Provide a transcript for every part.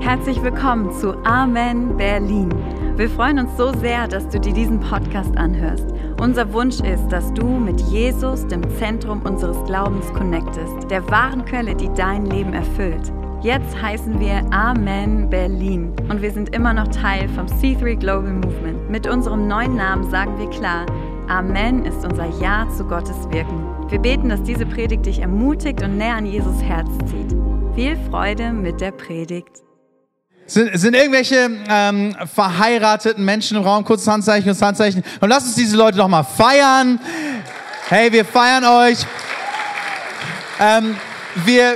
Herzlich willkommen zu Amen Berlin. Wir freuen uns so sehr, dass du dir diesen Podcast anhörst. Unser Wunsch ist, dass du mit Jesus, dem Zentrum unseres Glaubens, connectest, der wahren Quelle, die dein Leben erfüllt. Jetzt heißen wir Amen Berlin und wir sind immer noch Teil vom C3 Global Movement. Mit unserem neuen Namen sagen wir klar, Amen ist unser Ja zu Gottes Wirken. Wir beten, dass diese Predigt dich ermutigt und näher an Jesus Herz zieht. Viel Freude mit der Predigt. Sind irgendwelche verheirateten Menschen im Raum? Kurzes Handzeichen und Handzeichen. Und lasst uns diese Leute doch mal feiern. Hey, wir feiern euch. Wir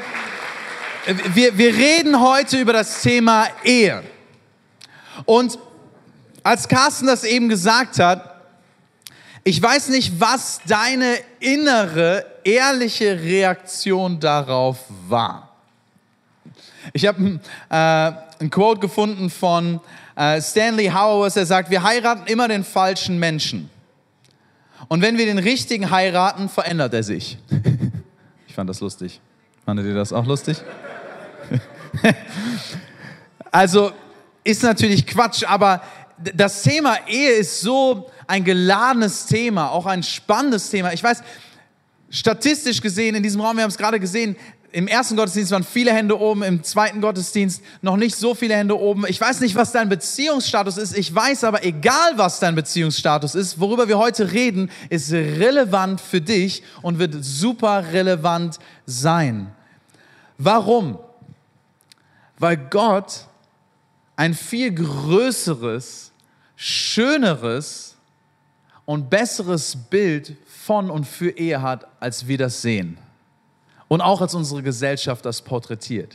reden heute über das Thema Ehe. Und als Carsten das eben gesagt hat, ich weiß nicht, was deine innere, ehrliche Reaktion darauf war. Ich habe ein Quote gefunden von Stanley Hauerwas, der sagt, wir heiraten immer den falschen Menschen. Und wenn wir den richtigen heiraten, verändert er sich. Ich fand das lustig. Fandet ihr das auch lustig? Also ist natürlich Quatsch, aber das Thema Ehe ist so ein geladenes Thema, auch ein spannendes Thema. Ich weiß, statistisch gesehen in diesem Raum, wir haben es gerade gesehen, im ersten Gottesdienst waren viele Hände oben, im zweiten Gottesdienst noch nicht so viele Hände oben. Ich weiß nicht, was dein Beziehungsstatus ist. Ich weiß aber, egal was dein Beziehungsstatus ist, worüber wir heute reden, ist relevant für dich und wird super relevant sein. Warum? Weil Gott ein viel größeres, schöneres und besseres Bild von und für Ehe hat, als wir das sehen. Und auch als unsere Gesellschaft das porträtiert.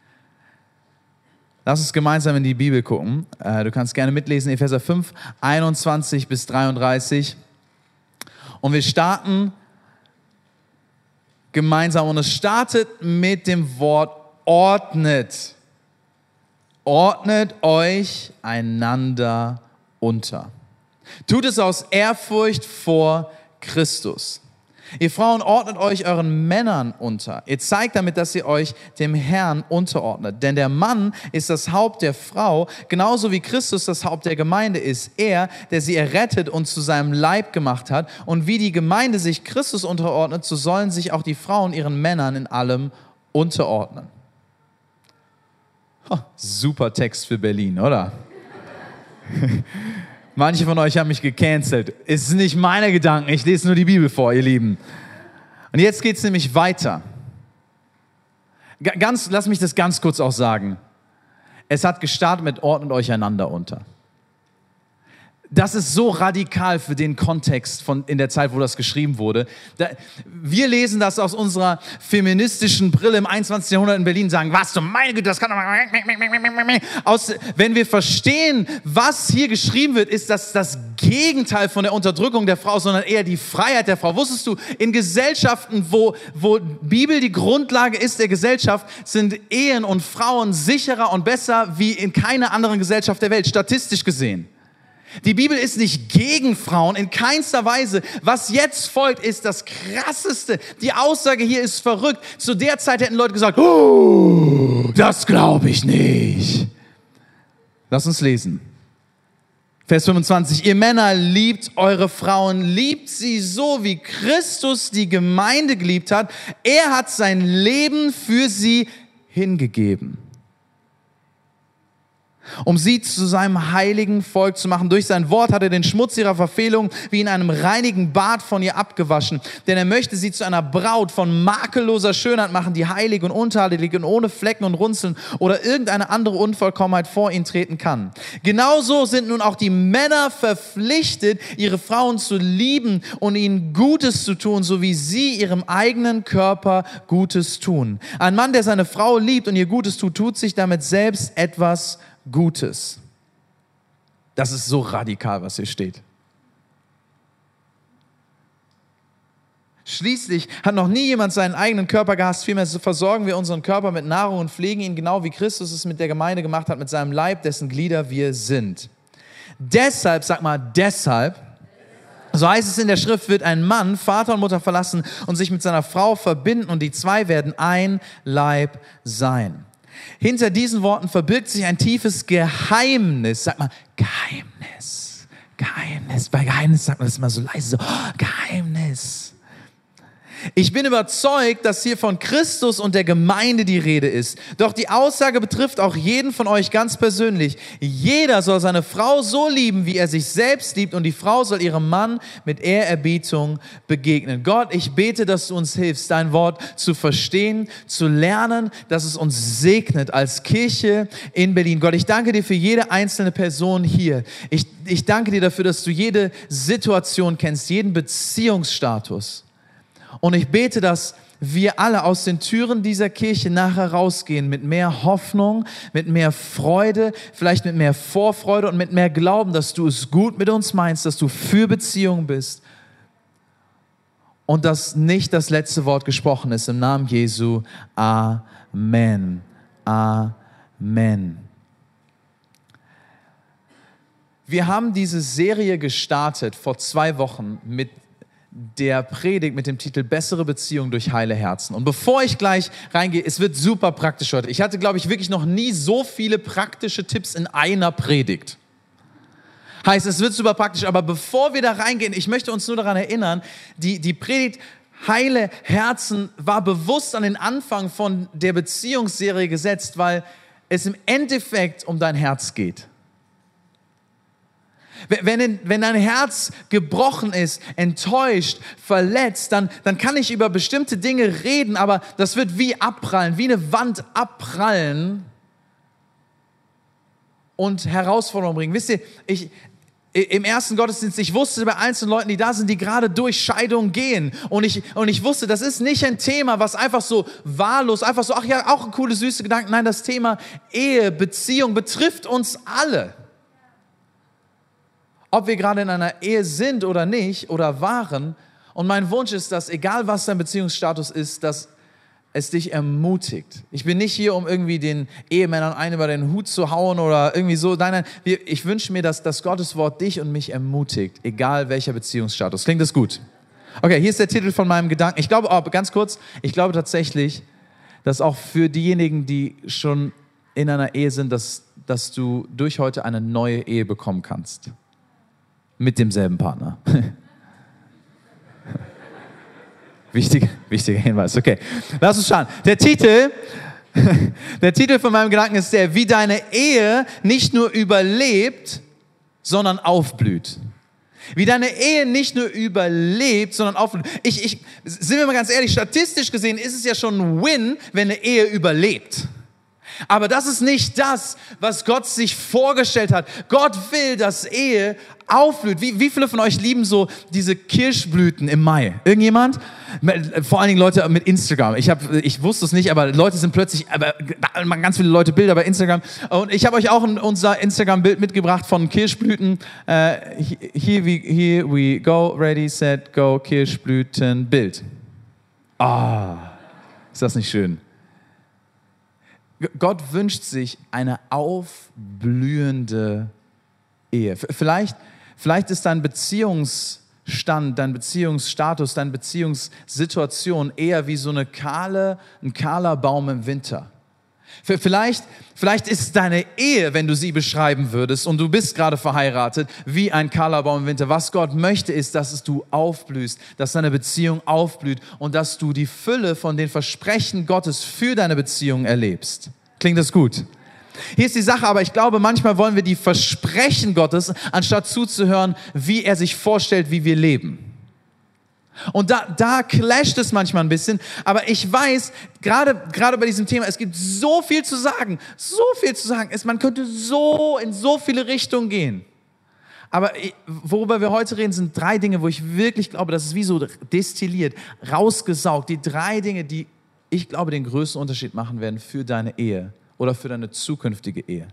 Lass uns gemeinsam in die Bibel gucken. Du kannst gerne mitlesen, Epheser 5, 21 bis 33. Und wir starten gemeinsam. Und es startet mit dem Wort ordnet. Ordnet euch einander unter. Tut es aus Ehrfurcht vor Christus. Ihr Frauen, ordnet euch euren Männern unter. Ihr zeigt damit, dass ihr euch dem Herrn unterordnet. Denn der Mann ist das Haupt der Frau, genauso wie Christus das Haupt der Gemeinde ist. Er, der sie errettet und zu seinem Leib gemacht hat. Und wie die Gemeinde sich Christus unterordnet, so sollen sich auch die Frauen ihren Männern in allem unterordnen. Super Text für Berlin, oder? Manche von euch haben mich gecancelt. Es sind nicht meine Gedanken, ich lese nur die Bibel vor, ihr Lieben. Und jetzt geht es nämlich weiter. Lass mich das ganz kurz auch sagen. Es hat gestartet mit ordnet euch einander unter. Das ist so radikal für den Kontext in der Zeit, wo das geschrieben wurde. Wir lesen das aus unserer feministischen Brille im 21. Jahrhundert in Berlin, sagen, was du meine Güte, das kann doch... Wenn wir verstehen, was hier geschrieben wird, ist das das Gegenteil von der Unterdrückung der Frau, sondern eher die Freiheit der Frau. Wusstest du, in Gesellschaften, wo Bibel die Grundlage ist der Gesellschaft, sind Ehen und Frauen sicherer und besser wie in keiner anderen Gesellschaft der Welt, statistisch gesehen. Die Bibel ist nicht gegen Frauen, in keinster Weise. Was jetzt folgt, ist das Krasseste. Die Aussage hier ist verrückt. Zu der Zeit hätten Leute gesagt, oh, das glaube ich nicht. Lass uns lesen. Vers 25. Ihr Männer, liebt eure Frauen, liebt sie so, wie Christus die Gemeinde geliebt hat. Er hat sein Leben für sie hingegeben, um sie zu seinem heiligen Volk zu machen. Durch sein Wort hat er den Schmutz ihrer Verfehlung wie in einem reinigen Bad von ihr abgewaschen. Denn er möchte sie zu einer Braut von makelloser Schönheit machen, die heilig und untadelig und ohne Flecken und Runzeln oder irgendeine andere Unvollkommenheit vor ihn treten kann. Genauso sind nun auch die Männer verpflichtet, ihre Frauen zu lieben und ihnen Gutes zu tun, so wie sie ihrem eigenen Körper Gutes tun. Ein Mann, der seine Frau liebt und ihr Gutes tut, tut sich damit selbst etwas Gutes. Das ist so radikal, was hier steht. Schließlich hat noch nie jemand seinen eigenen Körper gehasst, vielmehr versorgen wir unseren Körper mit Nahrung und pflegen ihn, genau wie Christus es mit der Gemeinde gemacht hat, mit seinem Leib, dessen Glieder wir sind. Deshalb, sag mal, deshalb, so heißt es in der Schrift, wird ein Mann Vater und Mutter verlassen und sich mit seiner Frau verbinden und die zwei werden ein Leib sein. Hinter diesen Worten verbirgt sich ein tiefes Geheimnis. Sag mal, Geheimnis. Geheimnis. Bei Geheimnis sagt man das immer so leise, so, Geheimnis. Ich bin überzeugt, dass hier von Christus und der Gemeinde die Rede ist. Doch die Aussage betrifft auch jeden von euch ganz persönlich. Jeder soll seine Frau so lieben, wie er sich selbst liebt, und die Frau soll ihrem Mann mit Ehrerbietung begegnen. Gott, ich bete, dass du uns hilfst, dein Wort zu verstehen, zu lernen, dass es uns segnet als Kirche in Berlin. Gott, ich danke dir für jede einzelne Person hier. Ich danke dir dafür, dass du jede Situation kennst, jeden Beziehungsstatus. Und ich bete, dass wir alle aus den Türen dieser Kirche nachher rausgehen mit mehr Hoffnung, mit mehr Freude, vielleicht mit mehr Vorfreude und mit mehr Glauben, dass du es gut mit uns meinst, dass du für Beziehungen bist und dass nicht das letzte Wort gesprochen ist. Im Namen Jesu. Amen. Amen. Wir haben diese Serie gestartet vor 2 Wochen mit der Predigt mit dem Titel Bessere Beziehung durch heile Herzen. Und bevor ich gleich reingehe, es wird super praktisch heute. Ich hatte, glaube ich, wirklich noch nie so viele praktische Tipps in einer Predigt. Heißt, es wird super praktisch, aber bevor wir da reingehen, ich möchte uns nur daran erinnern, die Predigt Heile Herzen war bewusst an den Anfang von der Beziehungsserie gesetzt, weil es im Endeffekt um dein Herz geht. Wenn dein Herz gebrochen ist, enttäuscht, verletzt, dann kann ich über bestimmte Dinge reden, aber das wird wie abprallen, wie eine Wand abprallen und Herausforderungen bringen. Wisst ihr, im ersten Gottesdienst, ich wusste bei einzelnen Leuten, die da sind, die gerade durch Scheidung gehen. Und ich wusste, das ist nicht ein Thema, was einfach so wahllos, einfach so, ach ja, auch ein coole, süße Gedanken. Nein, das Thema Ehe, Beziehung betrifft uns alle. Ob wir gerade in einer Ehe sind oder nicht oder waren. Und mein Wunsch ist, dass egal was dein Beziehungsstatus ist, dass es dich ermutigt. Ich bin nicht hier, um irgendwie den Ehemännern einen über den Hut zu hauen oder irgendwie so. Nein, ich wünsche mir, dass Gottes Wort dich und mich ermutigt, egal welcher Beziehungsstatus. Klingt das gut? Okay, hier ist der Titel von meinem Gedanken. Ich glaube, ganz kurz, ich glaube tatsächlich, dass auch für diejenigen, die schon in einer Ehe sind, dass du durch heute eine neue Ehe bekommen kannst. Mit demselben Partner. Wichtiger Hinweis, okay. Lass uns schauen. Der Titel von meinem Gedanken ist der, wie deine Ehe nicht nur überlebt, sondern aufblüht. Wie deine Ehe nicht nur überlebt, sondern aufblüht. Sind wir mal ganz ehrlich, statistisch gesehen ist es ja schon ein Win, wenn eine Ehe überlebt. Aber das ist nicht das, was Gott sich vorgestellt hat. Gott will, dass Ehe aufblüht. Wie viele von euch lieben so diese Kirschblüten im Mai? Irgendjemand? Vor allen Dingen Leute mit Instagram. Ich wusste es nicht, aber Leute sind plötzlich, ganz viele Leute Bilder bei Instagram. Und ich habe euch auch unser Instagram-Bild mitgebracht von Kirschblüten. Here we go, ready, set, go, Kirschblütenbild. Ist das nicht schön? Gott wünscht sich eine aufblühende Ehe. Vielleicht ist dein Beziehungsstand, dein Beziehungsstatus, deine Beziehungssituation eher wie so ein kahler Baum im Winter. Vielleicht ist deine Ehe, wenn du sie beschreiben würdest und du bist gerade verheiratet, wie ein kahler Baum im Winter. Was Gott möchte, ist, dass du aufblühst, dass deine Beziehung aufblüht und dass du die Fülle von den Versprechen Gottes für deine Beziehung erlebst. Klingt das gut? Hier ist die Sache, aber ich glaube, manchmal wollen wir die Versprechen Gottes, anstatt zuzuhören, wie er sich vorstellt, wie wir leben. Und da clasht es manchmal ein bisschen, aber ich weiß, gerade bei diesem Thema, es gibt so viel zu sagen, man könnte in so viele Richtungen gehen. Aber worüber wir heute reden, sind 3 Dinge, wo ich wirklich glaube, das ist wie so destilliert, rausgesaugt, die 3 Dinge, die ich glaube, den größten Unterschied machen werden für deine Ehe oder für deine zukünftige Ehe.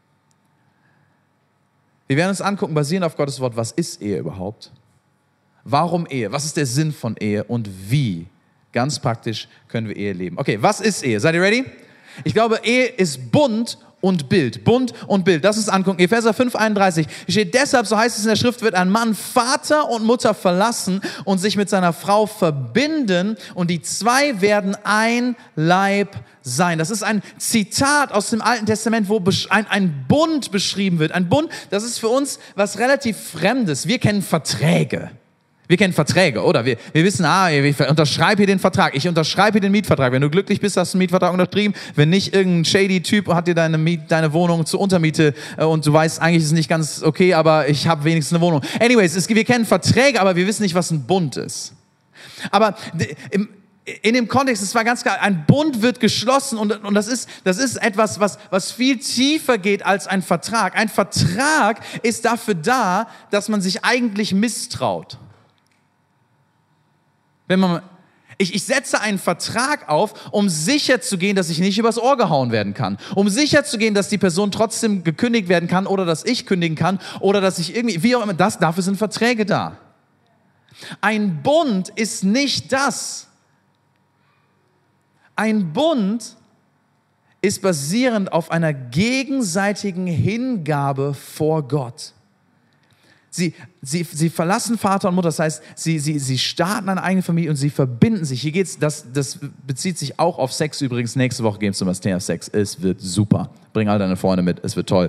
Wir werden uns angucken, basierend auf Gottes Wort, was ist Ehe überhaupt? Warum Ehe? Was ist der Sinn von Ehe und wie, ganz praktisch, können wir Ehe leben? Okay, was ist Ehe? Seid ihr ready? Ich glaube, Ehe ist Bund und Bild. Bund und Bild. Lass uns angucken. Epheser 5,31 steht deshalb, so heißt es in der Schrift, wird ein Mann Vater und Mutter verlassen und sich mit seiner Frau verbinden und die 2 werden ein Leib sein. Das ist ein Zitat aus dem Alten Testament, wo ein Bund beschrieben wird. Ein Bund, das ist für uns was relativ Fremdes. Wir kennen Verträge. Wir kennen Verträge, oder? Wir wissen, ich unterschreibe hier den Vertrag. Ich unterschreibe hier den Mietvertrag. Wenn du glücklich bist, hast du einen Mietvertrag unterschrieben. Wenn nicht, irgendein shady Typ hat dir deine Wohnung zur Untermiete und du weißt, eigentlich ist es nicht ganz okay, aber ich habe wenigstens eine Wohnung. Anyways, wir kennen Verträge, aber wir wissen nicht, was ein Bund ist. Aber in dem Kontext, es war ganz klar, ein Bund wird geschlossen und das ist etwas, was viel tiefer geht als ein Vertrag. Ein Vertrag ist dafür da, dass man sich eigentlich misstraut. Ich setze einen Vertrag auf, um sicher zu gehen, dass ich nicht übers Ohr gehauen werden kann. Um sicher zu gehen, dass die Person trotzdem gekündigt werden kann oder dass ich kündigen kann oder dass ich irgendwie, wie auch immer, dafür sind Verträge da. Ein Bund ist nicht das. Ein Bund ist basierend auf einer gegenseitigen Hingabe vor Gott. Sie verlassen Vater und Mutter, das heißt, sie starten eine eigene Familie und sie verbinden sich. Hier geht's, das bezieht sich auch auf Sex übrigens. Nächste Woche geht es um das Thema Sex. Es wird super. Bring all deine Freunde mit, es wird toll.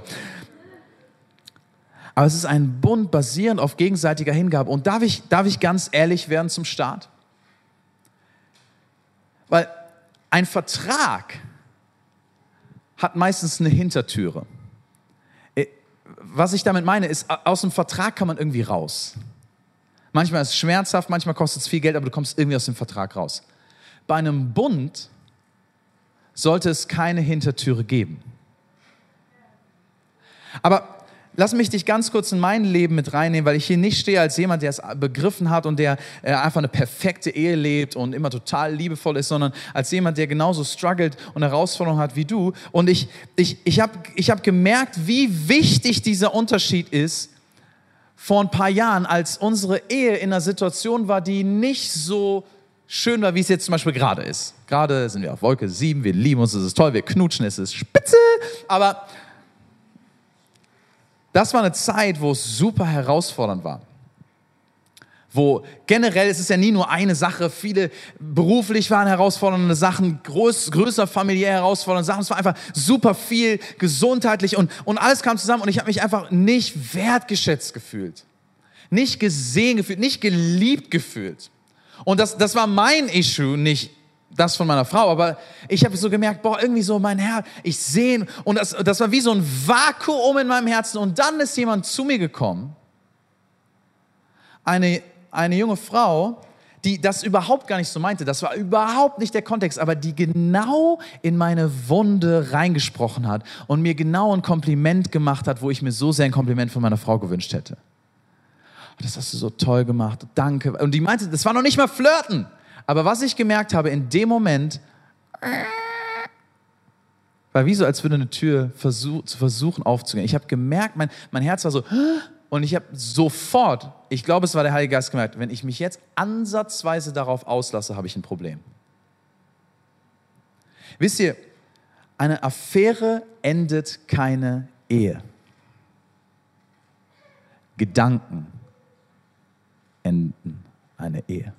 Aber es ist ein Bund basierend auf gegenseitiger Hingabe. Und darf ich ganz ehrlich werden zum Start? Weil ein Vertrag hat meistens eine Hintertüre. Was ich damit meine, ist, aus dem Vertrag kann man irgendwie raus. Manchmal ist es schmerzhaft, manchmal kostet es viel Geld, aber du kommst irgendwie aus dem Vertrag raus. Bei einem Bund sollte es keine Hintertüre geben. Aber lass mich dich ganz kurz in mein Leben mit reinnehmen, weil ich hier nicht stehe als jemand, der es begriffen hat und der einfach eine perfekte Ehe lebt und immer total liebevoll ist, sondern als jemand, der genauso struggelt und Herausforderungen hat wie du. Und ich hab gemerkt, wie wichtig dieser Unterschied ist vor ein paar Jahren, als unsere Ehe in einer Situation war, die nicht so schön war, wie es jetzt zum Beispiel gerade ist. Gerade sind wir auf Wolke 7, wir lieben uns, es ist toll, wir knutschen, es ist spitze, aber das war eine Zeit, wo es super herausfordernd war. Wo generell, es ist ja nie nur eine Sache, viele beruflich waren herausfordernde Sachen, größer familiär herausfordernde Sachen. Es war einfach super viel gesundheitlich und alles kam zusammen und ich habe mich einfach nicht wertgeschätzt gefühlt. Nicht gesehen gefühlt, nicht geliebt gefühlt. Und das war mein Issue, nicht das von meiner Frau, aber ich habe so gemerkt, irgendwie so mein Herz, ich sehe, und das war wie so ein Vakuum in meinem Herzen und dann ist jemand zu mir gekommen, eine junge Frau, die das überhaupt gar nicht so meinte, das war überhaupt nicht der Kontext, aber die genau in meine Wunde reingesprochen hat und mir genau ein Kompliment gemacht hat, wo ich mir so sehr ein Kompliment von meiner Frau gewünscht hätte. Das hast du so toll gemacht, danke. Und die meinte, das war noch nicht mal Flirten. Aber was ich gemerkt habe, in dem Moment, war wie so, als würde eine Tür versuchen aufzugehen. Ich habe gemerkt, mein Herz war so, und ich habe sofort, ich glaube, es war der Heilige Geist, gemerkt, wenn ich mich jetzt ansatzweise darauf auslasse, habe ich ein Problem. Wisst ihr, eine Affäre endet keine Ehe. Gedanken enden eine Ehe.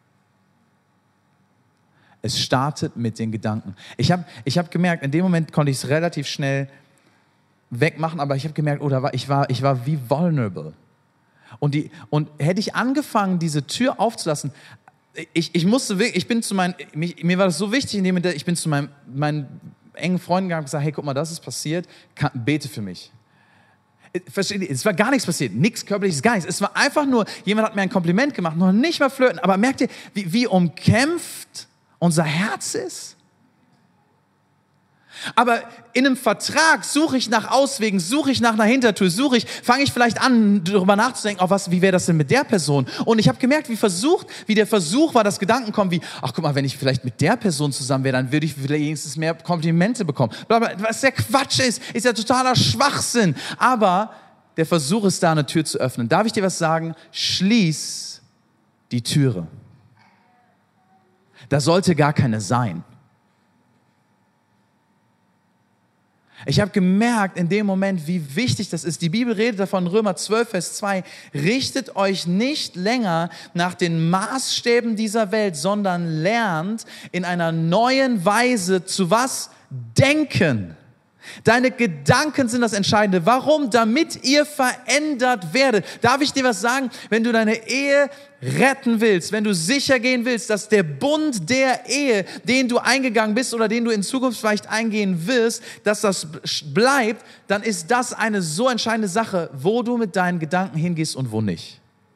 Es startet mit den Gedanken. Ich hab gemerkt, in dem Moment konnte ich es relativ schnell wegmachen, aber ich habe gemerkt, ich war wie vulnerable. Und hätte ich angefangen, diese Tür aufzulassen, ich musste wirklich, mir war das so wichtig, in dem Moment, ich bin zu meinen engen Freunden gegangen und gesagt, hey, guck mal, das ist passiert, bete für mich. Versteht ihr? Es war gar nichts passiert, nichts Körperliches, gar nichts. Es war einfach nur, jemand hat mir ein Kompliment gemacht, noch nicht mal flirten, aber merkt ihr, wie umkämpft unser Herz ist? Aber in einem Vertrag suche ich nach Auswegen, suche ich nach einer Hintertür, fange ich vielleicht an, darüber nachzudenken, wie wäre das denn mit der Person? Und ich habe gemerkt, wie der Versuch war, dass Gedanken kommen wie, ach guck mal, wenn ich vielleicht mit der Person zusammen wäre, dann würde ich wenigstens mehr Komplimente bekommen. Was der Quatsch ist ja totaler Schwachsinn. Aber der Versuch ist da, eine Tür zu öffnen. Darf ich dir was sagen? Schließ die Türe. Da sollte gar keine sein. Ich habe gemerkt in dem Moment, wie wichtig das ist. Die Bibel redet davon, Römer 12, Vers 2, richtet euch nicht länger nach den Maßstäben dieser Welt, sondern lernt in einer neuen Weise zu was? Denken. Deine Gedanken sind das Entscheidende. Warum? Damit ihr verändert werdet. Darf ich dir was sagen? Wenn du deine Ehe retten willst, wenn du sicher gehen willst, dass der Bund der Ehe, den du eingegangen bist oder den du in Zukunft vielleicht eingehen wirst, dass das bleibt, dann ist das eine so entscheidende Sache, wo du mit deinen Gedanken hingehst und wo nicht.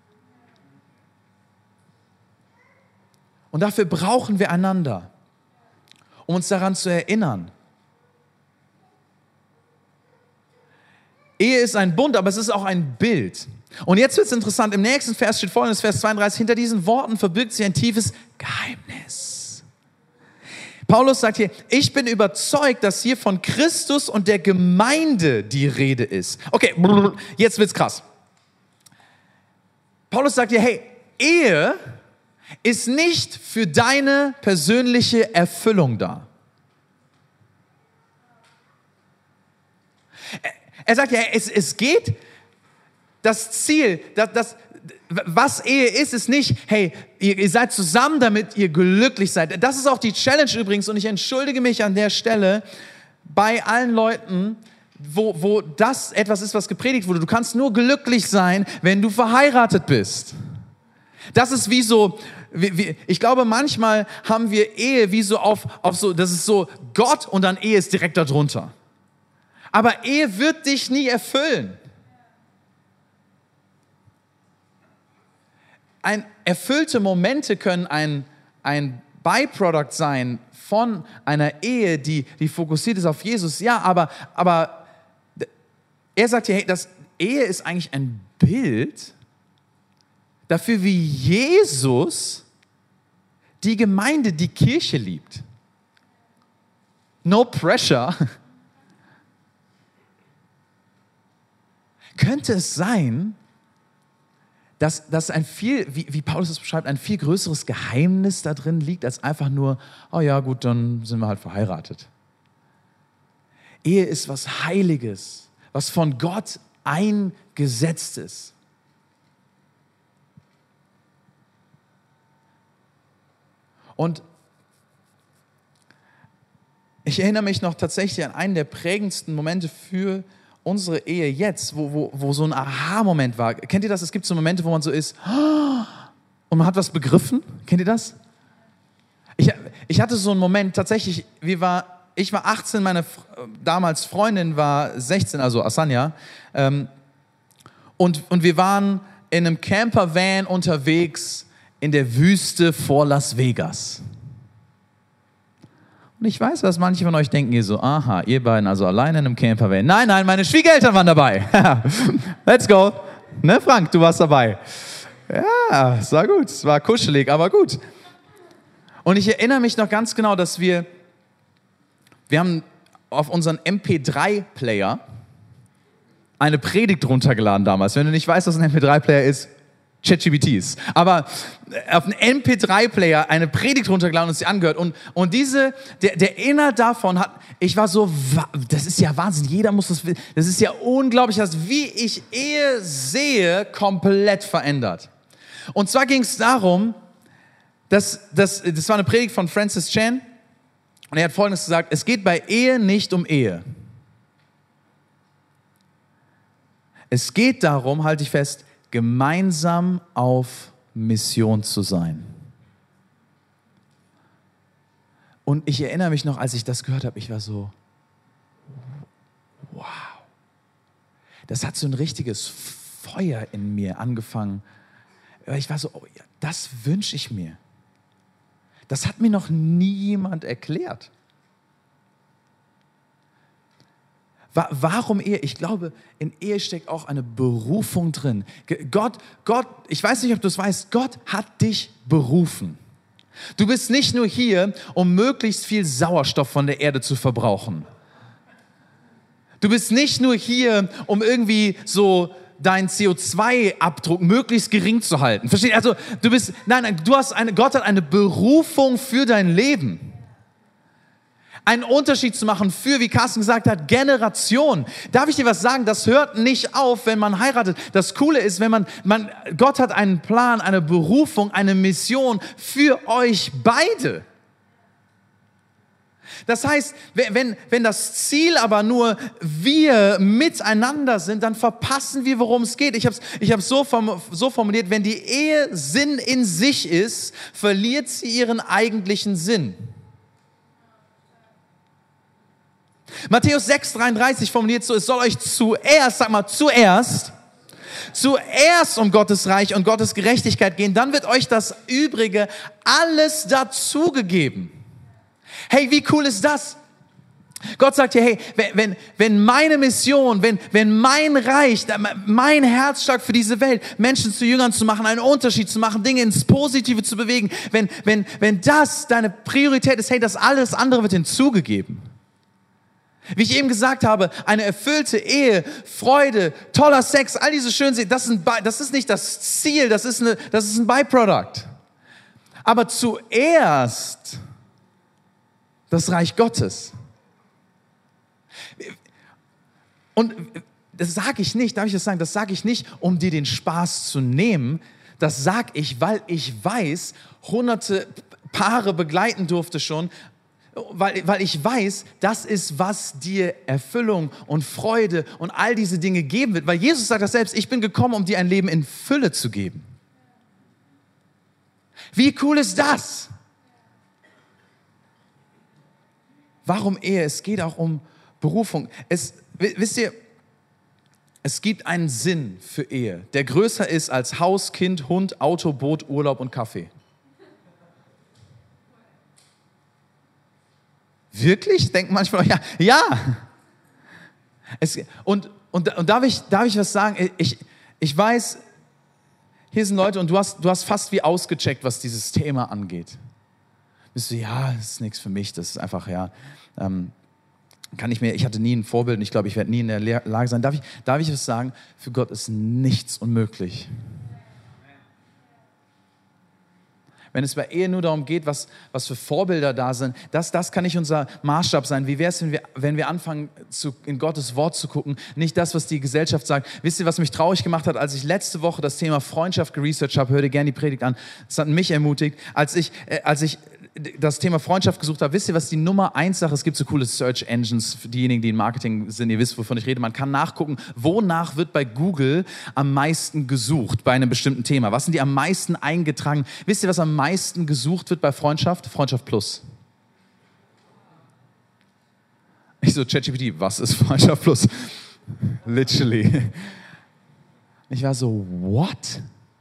Und dafür brauchen wir einander, um uns daran zu erinnern. Ehe ist ein Bund, aber es ist auch ein Bild. Und jetzt wird es interessant. Im nächsten Vers steht folgendes, Vers 32. Hinter diesen Worten verbirgt sich ein tiefes Geheimnis. Paulus sagt hier, ich bin überzeugt, dass hier von Christus und der Gemeinde die Rede ist. Okay, jetzt wird's krass. Paulus sagt hier, hey, Ehe ist nicht für deine persönliche Erfüllung da. Er sagt ja, es geht, das Ziel, was Ehe ist nicht, hey, ihr seid zusammen, damit ihr glücklich seid. Das ist auch die Challenge übrigens und ich entschuldige mich an der Stelle bei allen Leuten, wo das etwas ist, was gepredigt wurde. Du kannst nur glücklich sein, wenn du verheiratet bist. Das ist wie so, ich glaube, manchmal haben wir Ehe wie so auf so, das ist so Gott und dann Ehe ist direkt darunter. Aber Ehe wird dich nie erfüllen. Erfüllte Momente können ein Byproduct sein von einer Ehe, die fokussiert ist auf Jesus. Ja, aber er sagt hier, hey, das Ehe ist eigentlich ein Bild dafür, wie Jesus die Gemeinde, die Kirche liebt. No pressure. Könnte es sein, dass ein viel, wie Paulus es beschreibt, ein viel größeres Geheimnis da drin liegt, als einfach nur, oh ja gut, dann sind wir halt verheiratet. Ehe ist was Heiliges, was von Gott eingesetzt ist. Und ich erinnere mich noch tatsächlich an einen der prägendsten Momente für unsere Ehe jetzt, wo so ein Aha-Moment war. Kennt ihr das? Es gibt so Momente, wo man so ist und man hat was begriffen. Kennt ihr das? Ich hatte so einen Moment, tatsächlich, ich war 18, meine damals Freundin war 16, also Asanya. Und wir waren in einem Campervan unterwegs in der Wüste vor Las Vegas. Und ich weiß, was manche von euch denken hier so, aha, ihr beiden also alleine in einem Campervan. Nein, meine Schwiegereltern waren dabei. Let's go. Ne, Frank, du warst dabei. Ja, es war gut, es war kuschelig, aber gut. Und ich erinnere mich noch ganz genau, dass wir haben auf unseren MP3-Player eine Predigt runtergeladen damals. Wenn du nicht weißt, was ein MP3-Player ist, ChatGPTs. Aber auf einen MP3-Player eine Predigt runtergeladen und sie angehört. Und der Inhalt davon ich war so, das ist ja Wahnsinn, jeder muss das ist ja unglaublich, dass wie ich Ehe sehe, komplett verändert. Und zwar ging es darum, das war eine Predigt von Francis Chan und er hat Folgendes gesagt, es geht bei Ehe nicht um Ehe. Es geht darum, halte ich fest, gemeinsam auf Mission zu sein. Und ich erinnere mich noch, als ich das gehört habe, ich war so, wow. Das hat so ein richtiges Feuer in mir angefangen. Ich war so, oh ja, das wünsche ich mir. Das hat mir noch nie jemand erklärt. Warum Ehe? Ich glaube, in Ehe steckt auch eine Berufung drin. Gott, ich weiß nicht, ob du es weißt, Gott hat dich berufen. Du bist nicht nur hier, um möglichst viel Sauerstoff von der Erde zu verbrauchen. Du bist nicht nur hier, um irgendwie so deinen CO2-Abdruck möglichst gering zu halten. Versteht? Also Gott hat eine Berufung für dein Leben. einen Unterschied zu machen für, wie Carsten gesagt hat, Generationen. Darf ich dir was sagen? Das hört nicht auf, wenn man heiratet. Das Coole ist, wenn Gott hat einen Plan, eine Berufung, eine Mission für euch beide. Das heißt, wenn das Ziel aber nur wir miteinander sind, dann verpassen wir, worum es geht. Ich habe so formuliert, wenn die Ehe Sinn in sich ist, verliert sie ihren eigentlichen Sinn. Matthäus 6,33 formuliert so, es soll euch zuerst um Gottes Reich und Gottes Gerechtigkeit gehen, dann wird euch das Übrige alles dazugegeben. Hey, wie cool ist das? Gott sagt dir, hey, wenn meine Mission, wenn mein Reich, mein Herzschlag für diese Welt, Menschen zu Jüngern zu machen, einen Unterschied zu machen, Dinge ins Positive zu bewegen, wenn das deine Priorität ist, hey, das alles andere wird hinzugegeben. Wie ich eben gesagt habe, eine erfüllte Ehe, Freude, toller Sex, all diese schönen Dinge, das ist nicht das Ziel, das ist ein Byproduct. Aber zuerst das Reich Gottes. Und das sage ich nicht, darf ich das sagen, das sage ich nicht, um dir den Spaß zu nehmen, das sage ich, weil ich weiß, hunderte Paare begleiten durfte schon, weil ich weiß, das ist, was dir Erfüllung und Freude und all diese Dinge geben wird. Weil Jesus sagt das selbst, ich bin gekommen, um dir ein Leben in Fülle zu geben. Wie cool ist das? Warum Ehe? Es geht auch um Berufung. Wisst ihr, es gibt einen Sinn für Ehe, der größer ist als Haus, Kind, Hund, Auto, Boot, Urlaub und Kaffee. Wirklich? Denkt manchmal, ja. Und darf ich was sagen? Ich weiß, hier sind Leute und du hast fast wie ausgecheckt, was dieses Thema angeht. Bist du, das ist nichts für mich, das ist einfach, ich hatte nie ein Vorbild und ich glaube, ich werde nie in der Lage sein. Darf ich was sagen? Für Gott ist nichts unmöglich. Wenn es bei Ehe nur darum geht, was für Vorbilder da sind, das kann nicht unser Maßstab sein. Wie wäre es, wenn wir anfangen, in Gottes Wort zu gucken, nicht das, was die Gesellschaft sagt. Wisst ihr, was mich traurig gemacht hat, als ich letzte Woche das Thema Freundschaft geresearched habe, hör dir gerne die Predigt an, das hat mich ermutigt, als ich das Thema Freundschaft gesucht habe, wisst ihr, was die Nummer 1 Sache, es gibt so coole Search Engines, für diejenigen, die im Marketing sind, ihr wisst, wovon ich rede, man kann nachgucken, wonach wird bei Google am meisten gesucht bei einem bestimmten Thema, was sind die am meisten eingetragen, wisst ihr, was am meisten gesucht wird bei Freundschaft? Freundschaft Plus. Ich so, ChatGPT, was ist Freundschaft Plus? Literally. Ich war so, what?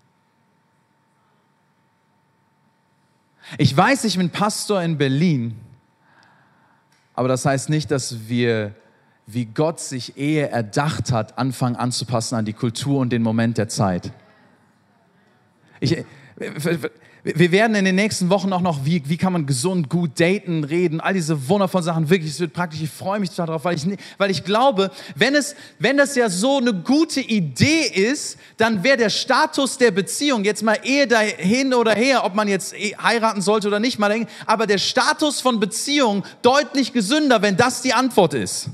Ich weiß, ich bin Pastor in Berlin, aber das heißt nicht, dass wir, wie Gott sich Ehe erdacht hat, anfangen anzupassen an die Kultur und den Moment der Zeit. Wir werden in den nächsten Wochen auch noch, wie kann man gesund, gut daten, reden, all diese wundervollen Sachen, wirklich, es wird praktisch, ich freue mich total darauf, weil ich glaube, wenn das ja so eine gute Idee ist, dann wäre der Status der Beziehung, jetzt mal Ehe da hin oder her, ob man jetzt heiraten sollte oder nicht, mal denken, aber der Status von Beziehung deutlich gesünder, wenn das die Antwort ist.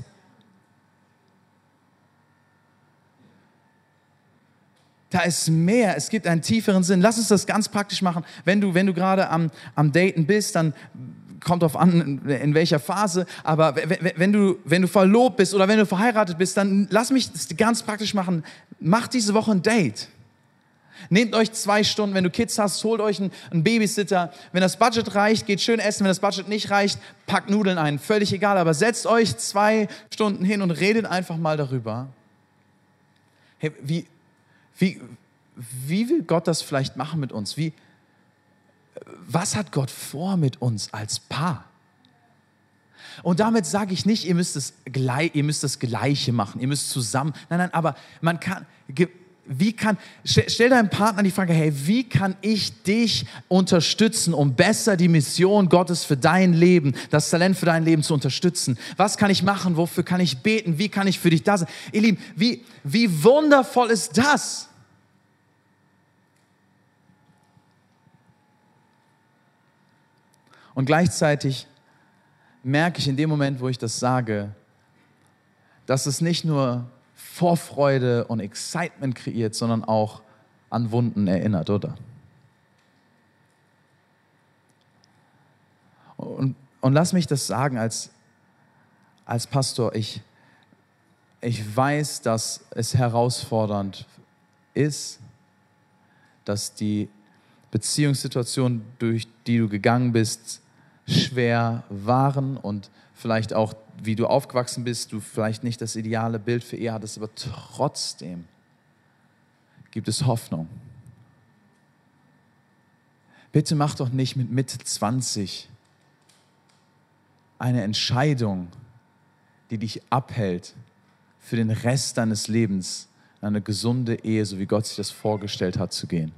Da ist mehr, es gibt einen tieferen Sinn. Lass uns das ganz praktisch machen. Wenn du gerade am Daten bist, dann kommt drauf an, in welcher Phase, aber wenn du verlobt bist oder wenn du verheiratet bist, dann lass mich das ganz praktisch machen. Macht diese Woche ein Date. Nehmt euch 2 Stunden, wenn du Kids hast, holt euch einen Babysitter. Wenn das Budget reicht, geht schön essen. Wenn das Budget nicht reicht, packt Nudeln ein. Völlig egal, aber setzt euch 2 Stunden hin und redet einfach mal darüber. Hey, wie will Gott das vielleicht machen mit uns? Was hat Gott vor mit uns als Paar? Und damit sage ich nicht, ihr müsst das Gleiche machen, ihr müsst zusammen. Nein, aber man kann, stell deinem Partner die Frage, hey, wie kann ich dich unterstützen, um besser die Mission Gottes für dein Leben, das Talent für dein Leben zu unterstützen? Was kann ich machen? Wofür kann ich beten? Wie kann ich für dich da sein? Ihr Lieben, wie wundervoll ist das? Und gleichzeitig merke ich in dem Moment, wo ich das sage, dass es nicht nur Vorfreude und Excitement kreiert, sondern auch an Wunden erinnert, oder? Und lass mich das sagen als Pastor, ich weiß, dass es herausfordernd ist, dass die Beziehungssituationen, durch die du gegangen bist, schwer waren und vielleicht auch, wie du aufgewachsen bist, du vielleicht nicht das ideale Bild für Ehe hattest, aber trotzdem gibt es Hoffnung. Bitte mach doch nicht mit Mitte 20 eine Entscheidung, die dich abhält, für den Rest deines Lebens in eine gesunde Ehe, so wie Gott sich das vorgestellt hat, zu gehen.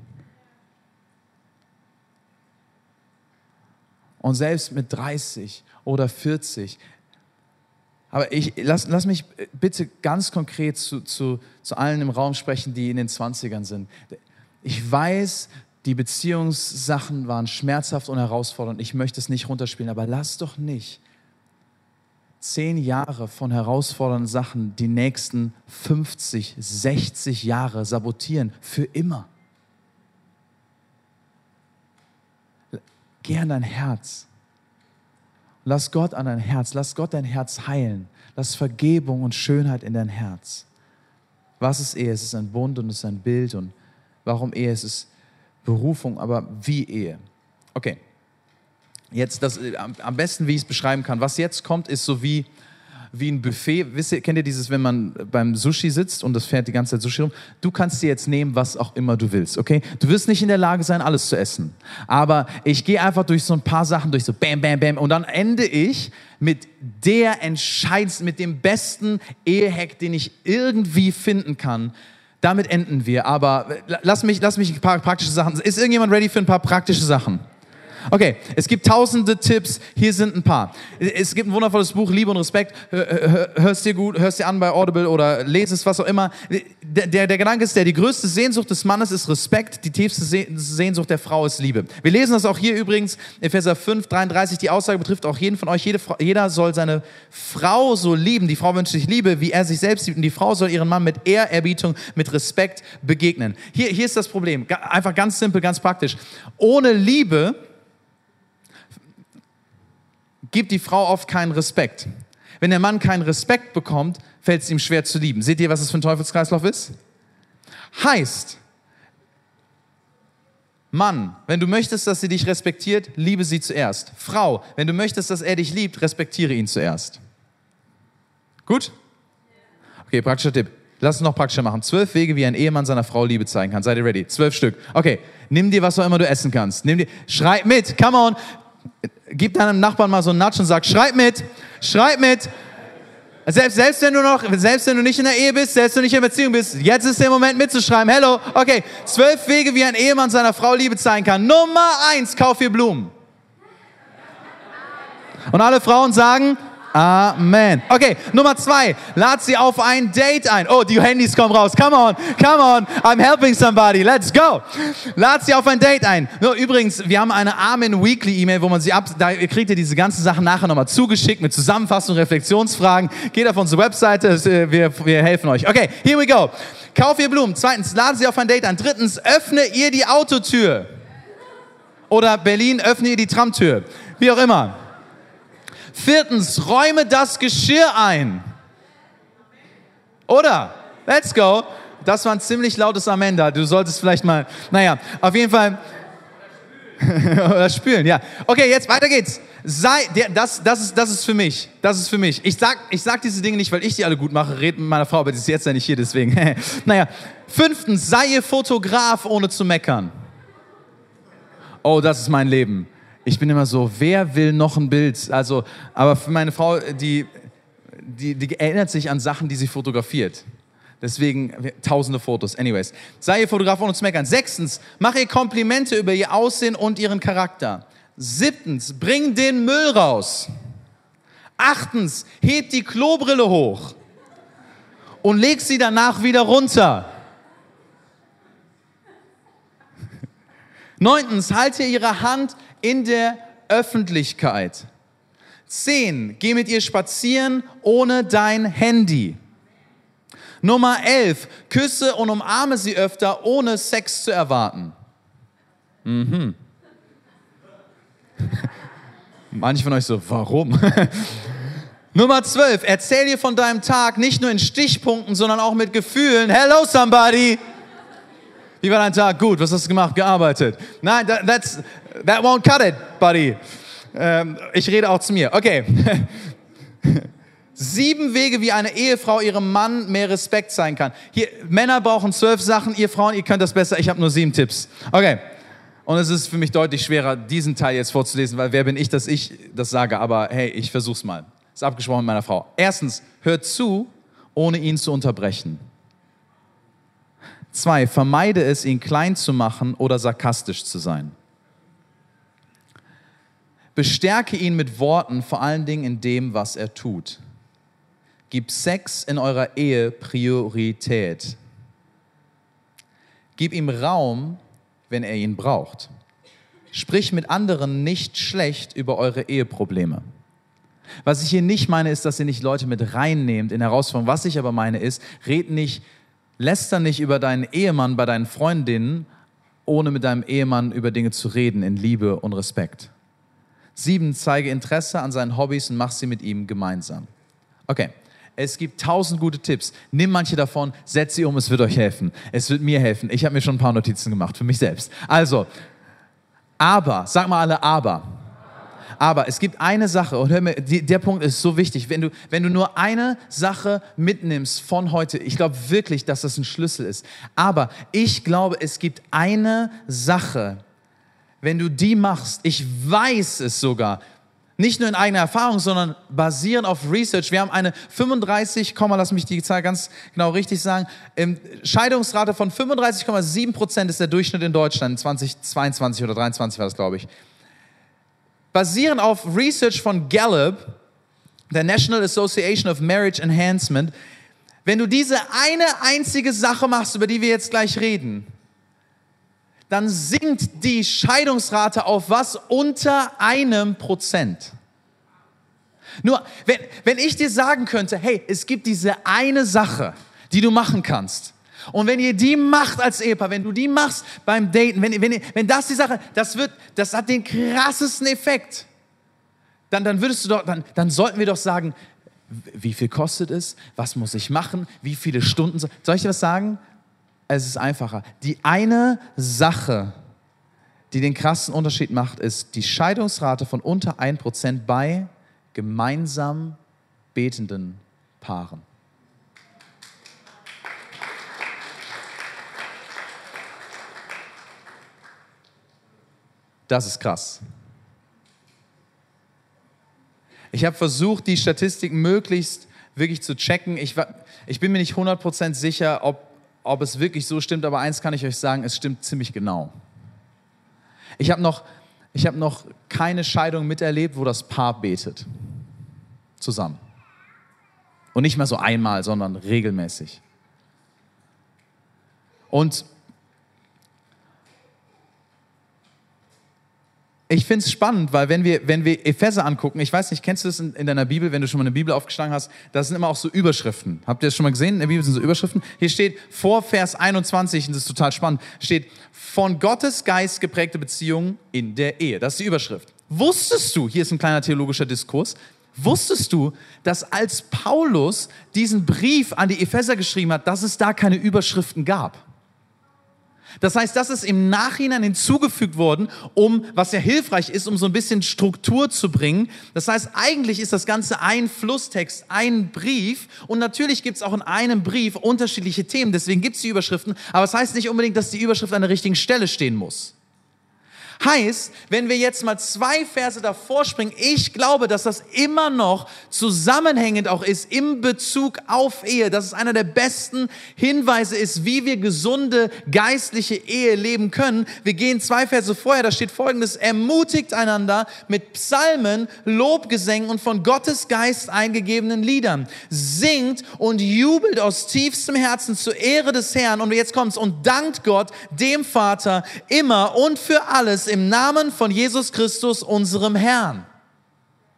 Und selbst mit 30 oder 40, aber lass mich bitte ganz konkret zu allen im Raum sprechen, die in den 20ern sind. Ich weiß, die Beziehungssachen waren schmerzhaft und herausfordernd. Ich möchte es nicht runterspielen, aber lass doch nicht 10 Jahre von herausfordernden Sachen die nächsten 50, 60 Jahre sabotieren. Für immer. Geh an dein Herz. Lass Gott an dein Herz. Lass Gott dein Herz heilen. Lass Vergebung und Schönheit in dein Herz. Was ist Ehe? Es ist ein Bund und es ist ein Bild. Und warum Ehe? Es ist Berufung, aber wie Ehe? Okay. Jetzt am besten, wie ich es beschreiben kann. Was jetzt kommt, ist so wie ein Buffet. Kennt ihr dieses, wenn man beim Sushi sitzt und das fährt die ganze Zeit Sushi rum? Du kannst dir jetzt nehmen, was auch immer du willst, okay? Du wirst nicht in der Lage sein, alles zu essen. Aber ich gehe einfach durch so ein paar Sachen durch, so bam, bam, bam. Und dann ende ich mit mit dem besten Ehehack, den ich irgendwie finden kann. Damit enden wir. Aber lass mich ein paar praktische Sachen. Ist irgendjemand ready für ein paar praktische Sachen? Okay, es gibt tausende Tipps, hier sind ein paar. Es gibt ein wundervolles Buch, Liebe und Respekt, hörst dir an bei Audible oder lese es, was auch immer. Der Gedanke ist die größte Sehnsucht des Mannes ist Respekt, die tiefste Sehnsucht der Frau ist Liebe. Wir lesen das auch hier übrigens, Epheser 5, 33, die Aussage betrifft auch jeden von euch, jeder soll seine Frau so lieben, die Frau wünscht sich Liebe, wie er sich selbst liebt und die Frau soll ihren Mann mit Ehrerbietung, mit Respekt begegnen. Hier ist das Problem, einfach ganz simpel, ganz praktisch. Ohne Liebe gibt die Frau oft keinen Respekt. Wenn der Mann keinen Respekt bekommt, fällt es ihm schwer zu lieben. Seht ihr, was das für ein Teufelskreislauf ist? Heißt, Mann, wenn du möchtest, dass sie dich respektiert, liebe sie zuerst. Frau, wenn du möchtest, dass er dich liebt, respektiere ihn zuerst. Gut? Okay, praktischer Tipp. Lass es noch praktischer machen. 12 Wege, wie ein Ehemann seiner Frau Liebe zeigen kann. Seid ihr ready? 12 Stück. Okay, nimm dir, was auch immer du essen kannst. Schrei mit, come on. Gib deinem Nachbarn mal so einen Nudge und sag, schreib mit. Selbst wenn du nicht in der Ehe bist, selbst wenn du nicht in der Beziehung bist, jetzt ist der Moment mitzuschreiben. Hello, okay, 12 Wege, wie ein Ehemann seiner Frau Liebe zeigen kann. Nummer 1, kauf ihr Blumen. Und alle Frauen sagen, Amen. Okay, Nummer 2, lad sie auf ein Date ein. Oh, die Handys kommen raus. Come on, I'm helping somebody. Let's go. Lad sie auf ein Date ein. No, übrigens, wir haben eine Amen Weekly E-Mail, wo man da kriegt ihr diese ganzen Sachen nachher nochmal zugeschickt mit Zusammenfassung, Reflexionsfragen. Geht auf unsere Webseite, wir helfen euch. Okay, here we go. Kauf ihr Blumen. 2, lad sie auf ein Date ein. 3, öffne ihr die Autotür. Oder Berlin, öffne ihr die Tramtür. Wie auch immer. 4, räume das Geschirr ein. Oder? Let's go. Das war ein ziemlich lautes Amen da. Du solltest vielleicht mal, auf jeden Fall. Oder spülen, ja. Okay, jetzt weiter geht's. Das ist für mich. Das ist für mich. Ich sag diese Dinge nicht, weil ich die alle gut mache. Red mit meiner Frau, aber die ist jetzt ja nicht hier, deswegen. 5, sei ihr Fotograf, ohne zu meckern. Oh, das ist mein Leben. Ich bin immer so, wer will noch ein Bild? Also, aber für meine Frau, die erinnert sich an Sachen, die sie fotografiert. Deswegen tausende Fotos. Anyways, sei ihr Fotograf, ohne zu meckern. 6, mach ihr Komplimente über ihr Aussehen und ihren Charakter. 7, bring den Müll raus. 8, heb die Klobrille hoch und leg sie danach wieder runter. 9, halte ihre Hand in der Öffentlichkeit. 10, geh mit ihr spazieren ohne dein Handy. Nummer 11, küsse und umarme sie öfter, ohne Sex zu erwarten. Manche von euch so, warum? Nummer 12, erzähl dir von deinem Tag nicht nur in Stichpunkten, sondern auch mit Gefühlen. Hello somebody! Wie war dein Tag? Gut, was hast du gemacht? Gearbeitet. Nein, that won't cut it, buddy. Ich rede auch zu mir. Okay. 7 Wege, wie eine Ehefrau ihrem Mann mehr Respekt zeigen kann. Hier, Männer brauchen 12 Sachen, ihr Frauen, ihr könnt das besser. Ich habe nur 7 Tipps. Okay. Und es ist für mich deutlich schwerer, diesen Teil jetzt vorzulesen, weil wer bin ich, dass ich das sage? Aber hey, ich versuch's mal. Ist abgesprochen mit meiner Frau. Erstens, hört zu, ohne ihn zu unterbrechen. 2, vermeide es, ihn klein zu machen oder sarkastisch zu sein. Bestärke ihn mit Worten, vor allen Dingen in dem, was er tut. Gib Sex in eurer Ehe Priorität. Gib ihm Raum, wenn er ihn braucht. Sprich mit anderen nicht schlecht über eure Eheprobleme. Was ich hier nicht meine, ist, dass ihr nicht Leute mit reinnehmt in Herausforderungen. Was ich aber meine ist, läster nicht über deinen Ehemann bei deinen Freundinnen, ohne mit deinem Ehemann über Dinge zu reden, in Liebe und Respekt. 7, zeige Interesse an seinen Hobbys und mach sie mit ihm gemeinsam. Okay, es gibt 1000 gute Tipps. Nimm manche davon, setz sie um, es wird euch helfen. Es wird mir helfen. Ich habe mir schon ein paar Notizen gemacht, für mich selbst. Also, aber, sag mal alle aber. Aber es gibt eine Sache, und hör mir, der Punkt ist so wichtig, wenn du nur eine Sache mitnimmst von heute, ich glaube wirklich, dass das ein Schlüssel ist, aber ich glaube, es gibt eine Sache, wenn du die machst, ich weiß es sogar, nicht nur in eigener Erfahrung, sondern basierend auf Research. Wir haben eine 35, lass mich die Zahl ganz genau richtig sagen, Scheidungsrate von 35,7% ist der Durchschnitt in Deutschland, 2022 oder 2023 war das, glaube ich. Basierend auf Research von Gallup, der National Association of Marriage Enhancement, wenn du diese eine einzige Sache machst, über die wir jetzt gleich reden, dann sinkt die Scheidungsrate auf was? Unter 1%. Nur, wenn ich dir sagen könnte, hey, es gibt diese eine Sache, die du machen kannst, und wenn ihr die macht als Ehepaar, wenn du die machst beim Daten, wenn das die Sache, das hat den krassesten Effekt, dann sollten wir doch sagen, wie viel kostet es, was muss ich machen, wie viele Stunden, soll ich dir was sagen? Es ist einfacher. Die eine Sache, die den krassen Unterschied macht, ist die Scheidungsrate von unter 1% bei gemeinsam betenden Paaren. Das ist krass. Ich habe versucht, die Statistiken möglichst wirklich zu checken. Ich bin mir nicht 100% sicher, ob es wirklich so stimmt, aber eins kann ich euch sagen, es stimmt ziemlich genau. Ich habe noch keine Scheidung miterlebt, wo das Paar betet. Zusammen. Und nicht mal so einmal, sondern regelmäßig. Und ich finde es spannend, weil wenn wir Epheser angucken, ich weiß nicht, kennst du das in deiner Bibel, wenn du schon mal eine Bibel aufgeschlagen hast, das sind immer auch so Überschriften. Habt ihr das schon mal gesehen? In der Bibel sind so Überschriften. Hier steht vor Vers 21, und das ist total spannend, steht, von Gottes Geist geprägte Beziehungen in der Ehe. Das ist die Überschrift. Wusstest du, hier ist ein kleiner theologischer Diskurs, wusstest du, dass als Paulus diesen Brief an die Epheser geschrieben hat, dass es da keine Überschriften gab? Das heißt, das ist im Nachhinein hinzugefügt worden, was ja hilfreich ist, um so ein bisschen Struktur zu bringen. Das heißt, eigentlich ist das Ganze ein Flusstext, ein Brief. Und natürlich gibt es auch in einem Brief unterschiedliche Themen. Deswegen gibt es die Überschriften. Aber es heißt nicht unbedingt, dass die Überschrift an der richtigen Stelle stehen muss. Heißt, wenn wir jetzt mal 2 Verse davor springen, ich glaube, dass das immer noch zusammenhängend auch ist im Bezug auf Ehe, dass es einer der besten Hinweise ist, wie wir gesunde geistliche Ehe leben können. Wir gehen 2 Verse vorher, da steht Folgendes: Ermutigt einander mit Psalmen, Lobgesängen und von Gottes Geist eingegebenen Liedern. Singt und jubelt aus tiefstem Herzen zur Ehre des Herrn. Und jetzt kommt's: Und dankt Gott, dem Vater, immer und für alles im Namen von Jesus Christus, unserem Herrn.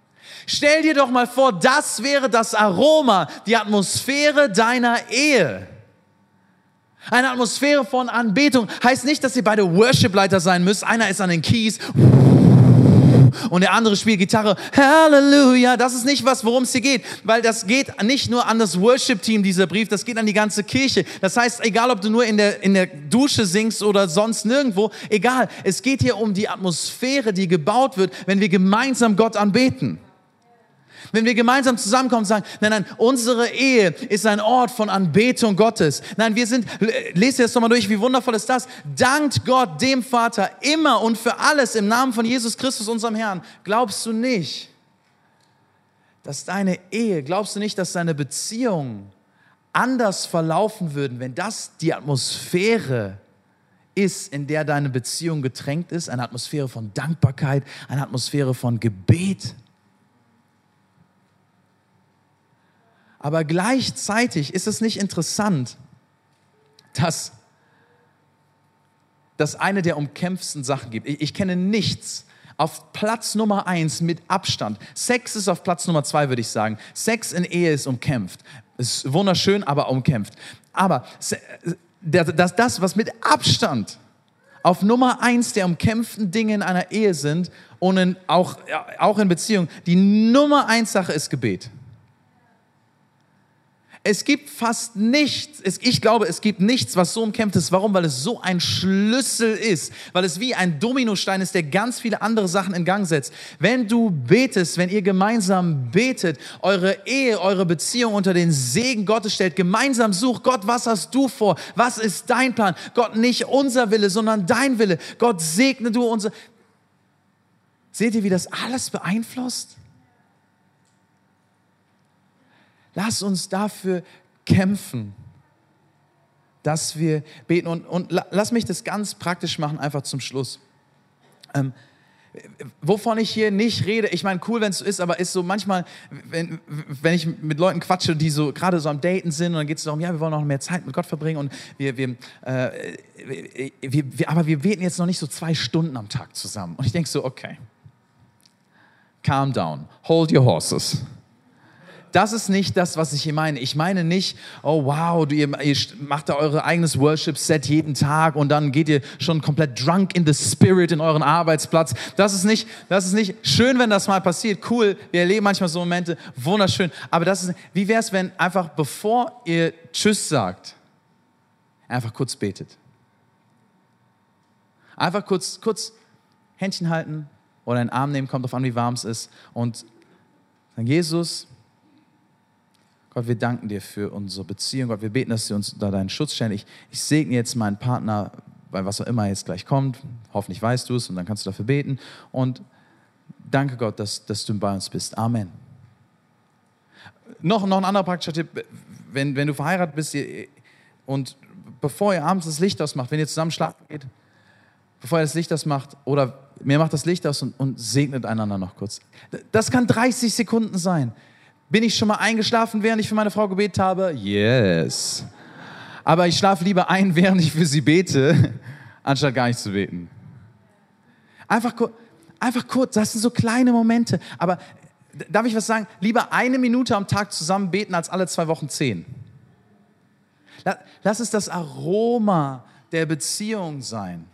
Stell dir doch mal vor, das wäre das Aroma, die Atmosphäre deiner Ehe. Eine Atmosphäre von Anbetung. Heißt nicht, dass ihr beide Worship-Leiter sein müsst. Einer ist an den Keys und der andere spielt Gitarre. Halleluja. Das ist nicht worum es hier geht. Weil das geht nicht nur an das Worship-Team, dieser Brief. Das geht an die ganze Kirche. Das heißt, egal ob du nur in der Dusche singst oder sonst nirgendwo. Egal. Es geht hier um die Atmosphäre, die gebaut wird, wenn wir gemeinsam Gott anbeten. Wenn wir gemeinsam zusammenkommen und sagen, nein, unsere Ehe ist ein Ort von Anbetung Gottes. Nein, lest dir das doch mal durch, wie wundervoll ist das? Dankt Gott, dem Vater, immer und für alles im Namen von Jesus Christus, unserem Herrn. Glaubst du nicht, dass deine Ehe, glaubst du nicht, dass deine Beziehungen anders verlaufen würden, wenn das die Atmosphäre ist, in der deine Beziehung getränkt ist? Eine Atmosphäre von Dankbarkeit, eine Atmosphäre von Gebet. Aber gleichzeitig ist es nicht interessant, dass das eine der umkämpftesten Sachen gibt. Ich kenne nichts auf Platz Nummer 1 mit Abstand. Sex ist auf Platz Nummer 2, würde ich sagen. Sex in Ehe ist umkämpft. Ist wunderschön, aber umkämpft. Aber das, was mit Abstand auf Nummer 1 der umkämpften Dinge in einer Ehe sind und auch in Beziehungen, die Nummer 1 Sache ist Gebet. Es gibt fast nichts, ich glaube, es gibt nichts, was so umkämpft ist. Warum? Weil es so ein Schlüssel ist, weil es wie ein Dominostein ist, der ganz viele andere Sachen in Gang setzt. Wenn du betest, wenn ihr gemeinsam betet, eure Ehe, eure Beziehung unter den Segen Gottes stellt, gemeinsam sucht, Gott, was hast du vor? Was ist dein Plan? Gott, nicht unser Wille, sondern dein Wille. Gott, segne du unser... Seht ihr, wie das alles beeinflusst? Lass uns dafür kämpfen, dass wir beten. Und lass mich das ganz praktisch machen, einfach zum Schluss. Wovon ich hier nicht rede, ich meine, cool, wenn es so ist, aber ist so manchmal, wenn ich mit Leuten quatsche, die so gerade so am Daten sind und dann geht es darum, ja, wir wollen noch mehr Zeit mit Gott verbringen und aber wir beten jetzt noch nicht so 2 Stunden am Tag zusammen. Und ich denke so, okay, calm down, hold your horses. Das ist nicht das, was ich hier meine. Ich meine nicht, oh wow, ihr macht da euer eigenes Worship-Set jeden Tag und dann geht ihr schon komplett drunk in the spirit in euren Arbeitsplatz. Das ist nicht schön, wenn das mal passiert. Cool, wir erleben manchmal so Momente, wunderschön. Aber wie wäre es, wenn einfach bevor ihr Tschüss sagt, einfach kurz betet? Einfach kurz Händchen halten oder einen Arm nehmen, kommt drauf an, wie warm es ist und sagen, Jesus, Gott, wir danken dir für unsere Beziehung. Gott, wir beten, dass du uns unter deinen Schutz stellen. Ich segne jetzt meinen Partner, bei was auch immer jetzt gleich kommt. Hoffentlich weißt du es und dann kannst du dafür beten. Und danke Gott, dass du bei uns bist. Amen. Noch ein anderer praktischer Tipp. Wenn du verheiratet bist und bevor ihr abends das Licht ausmacht, wenn ihr zusammen schlafen geht, bevor ihr das Licht ausmacht oder mir macht das Licht aus und segnet einander noch kurz. Das kann 30 Sekunden sein. Bin ich schon mal eingeschlafen, während ich für meine Frau gebetet habe? Yes. Aber ich schlafe lieber ein, während ich für sie bete, anstatt gar nicht zu beten. Einfach kurz, das sind so kleine Momente. Aber darf ich was sagen? Lieber 1 Minute am Tag zusammen beten, als alle 2 Wochen 10. Lass es das Aroma der Beziehung sein.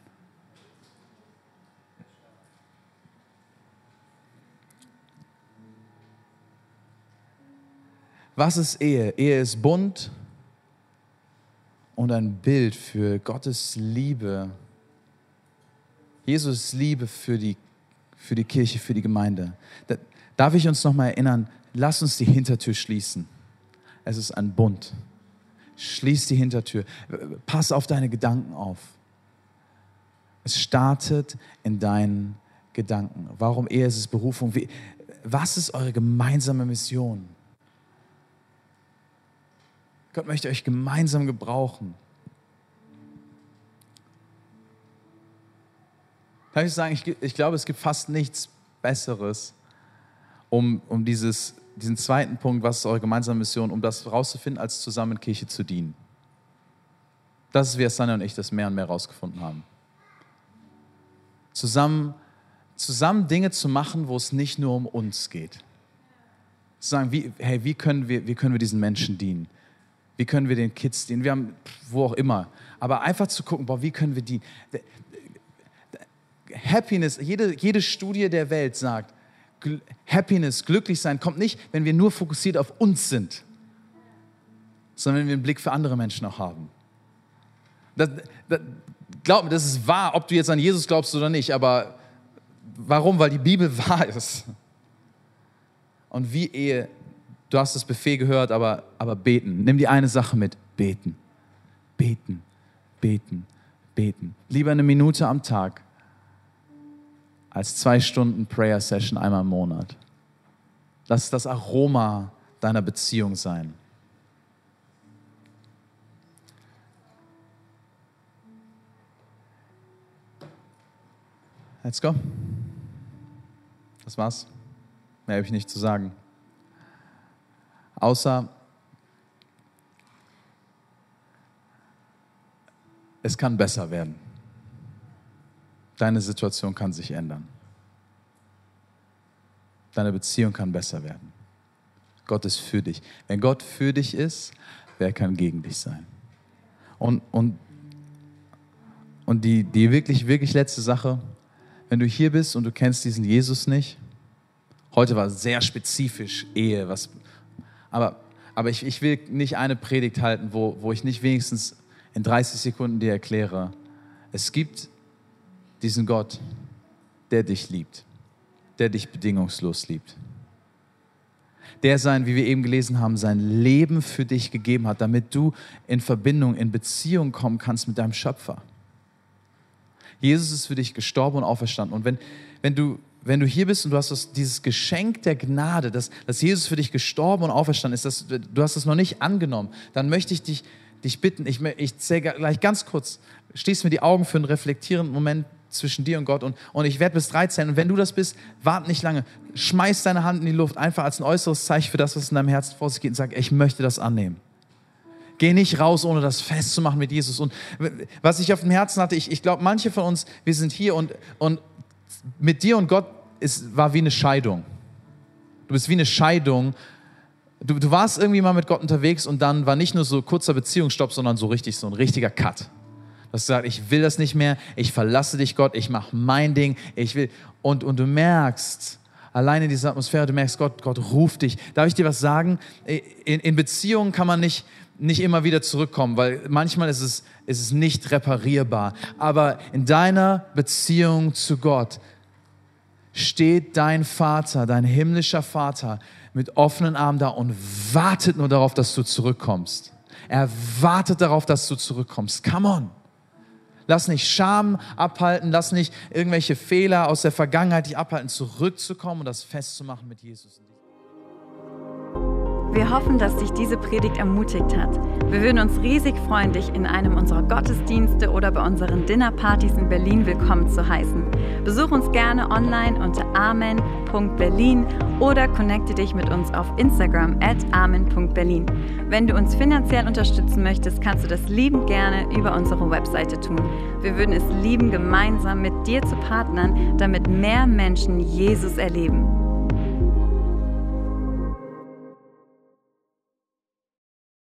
Was ist Ehe? Ehe ist Bund und ein Bild für Gottes Liebe, Jesus Liebe für die Kirche, für die Gemeinde. Darf ich uns nochmal erinnern, lass uns die Hintertür schließen. Es ist ein Bund. Schließ die Hintertür. Pass auf deine Gedanken auf. Es startet in deinen Gedanken. Warum Ehe? Es ist Berufung. Was ist eure gemeinsame Mission? Gott möchte euch gemeinsam gebrauchen. Kann ich sagen, ich glaube, es gibt fast nichts Besseres, um diesen zweiten Punkt, was ist eure gemeinsame Mission, um das rauszufinden, als zusammen in Kirche zu dienen. Das ist, wie Sanne und ich das mehr und mehr rausgefunden haben. Zusammen Dinge zu machen, wo es nicht nur um uns geht. Sagen, wie können wir diesen Menschen dienen? Wie können wir den Kids dienen? Wir haben, wo auch immer. Aber einfach zu gucken, wie können wir dienen? Happiness, jede Studie der Welt sagt, Happiness, glücklich sein, kommt nicht, wenn wir nur fokussiert auf uns sind, sondern wenn wir einen Blick für andere Menschen auch haben. Glaub mir, das ist wahr, ob du jetzt an Jesus glaubst oder nicht, aber warum? Weil die Bibel wahr ist. Und du hast das Buffet gehört, aber beten. Nimm die eine Sache mit, beten. Beten, beten, beten. Lieber eine Minute am Tag als 2 Stunden Prayer Session einmal im Monat. Lass es das Aroma deiner Beziehung sein. Let's go. Das war's. Mehr habe ich nicht zu sagen. Außer, es kann besser werden. Deine Situation kann sich ändern. Deine Beziehung kann besser werden. Gott ist für dich. Wenn Gott für dich ist, wer kann gegen dich sein? Und die wirklich, wirklich letzte Sache, wenn du hier bist und du kennst diesen Jesus nicht, heute war sehr spezifisch Ehe, aber ich will nicht eine Predigt halten, wo ich nicht wenigstens in 30 Sekunden dir erkläre, es gibt diesen Gott, der dich liebt, der dich bedingungslos liebt. Der wie wir eben gelesen haben, sein Leben für dich gegeben hat, damit du in Verbindung, in Beziehung kommen kannst mit deinem Schöpfer. Jesus ist für dich gestorben und auferstanden. Und wenn du hier bist und du hast dieses Geschenk der Gnade, dass Jesus für dich gestorben und auferstanden ist, du hast es noch nicht angenommen, dann möchte ich dich bitten, ich zähle gleich ganz kurz, schließ mir die Augen für einen reflektierenden Moment zwischen dir und Gott und ich werde bis 3 zählen. Und wenn du das bist, warte nicht lange, schmeiß deine Hand in die Luft, einfach als ein äußeres Zeichen für das, was in deinem Herzen vor sich geht und sag, ich möchte das annehmen. Geh nicht raus, ohne das festzumachen mit Jesus. Und was ich auf dem Herzen hatte, ich glaube, manche von uns, wir sind hier und mit dir und Gott war wie eine Scheidung. Du bist wie eine Scheidung. Du warst irgendwie mal mit Gott unterwegs und dann war nicht nur so kurzer Beziehungsstopp, sondern so ein richtiger Cut. Du hast gesagt, ich will das nicht mehr, ich verlasse dich, Gott, ich mache mein Ding, ich will. Und du merkst, alleine in dieser Atmosphäre, du merkst, Gott ruft dich. Darf ich dir was sagen? In Beziehungen kann man nicht immer wieder zurückkommen, weil manchmal ist es nicht reparierbar. Aber in deiner Beziehung zu Gott steht dein Vater, dein himmlischer Vater, mit offenen Armen da und wartet nur darauf, dass du zurückkommst. Er wartet darauf, dass du zurückkommst. Come on. Lass nicht Scham abhalten, lass nicht irgendwelche Fehler aus der Vergangenheit dich abhalten, zurückzukommen und das festzumachen mit Jesus. Wir hoffen, dass dich diese Predigt ermutigt hat. Wir würden uns riesig freuen, dich in einem unserer Gottesdienste oder bei unseren Dinnerpartys in Berlin willkommen zu heißen. Besuch uns gerne online unter amen.berlin oder connecte dich mit uns auf Instagram @amen.berlin. Wenn du uns finanziell unterstützen möchtest, kannst du das liebend gerne über unsere Webseite tun. Wir würden es lieben, gemeinsam mit dir zu partnern, damit mehr Menschen Jesus erleben.